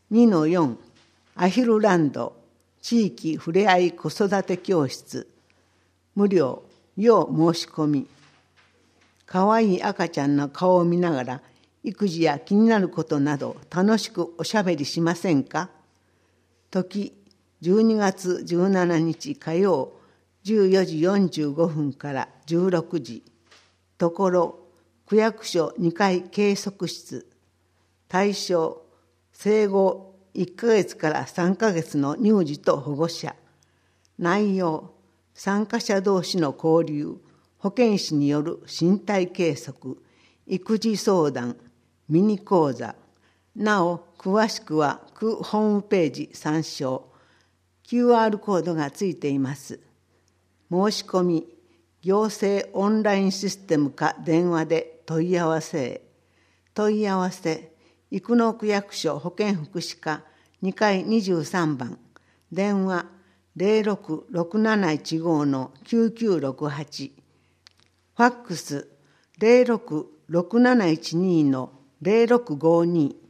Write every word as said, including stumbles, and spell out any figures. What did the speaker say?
にのよん アヒルランド地域ふれあい子育て教室無料要申し込み。かわいい赤ちゃんの顔を見ながら育児や気になることなど楽しくおしゃべりしませんか？時じゅうにがつじゅうしちにち火曜じゅうよじよんじゅうごふんからじゅうろくじ。ところ区役所にかい計測室。対象生後いっかげつからさんかげつの乳児と保護者。内容参加者同士の交流、保健師による身体計測、育児相談、ミニ講座。なお詳しくは区ホームページ参照。キューアール コードがついています。申し込み、行政オンラインシステムか電話で問い合わせへ。問い合わせ、生野区役所保健福祉課にかいにじゅうさんばん、電話ゼロろくろくなないちごのきゅうきゅうろくはち、ファックスゼロろくろくなないちにのゼロろくごに。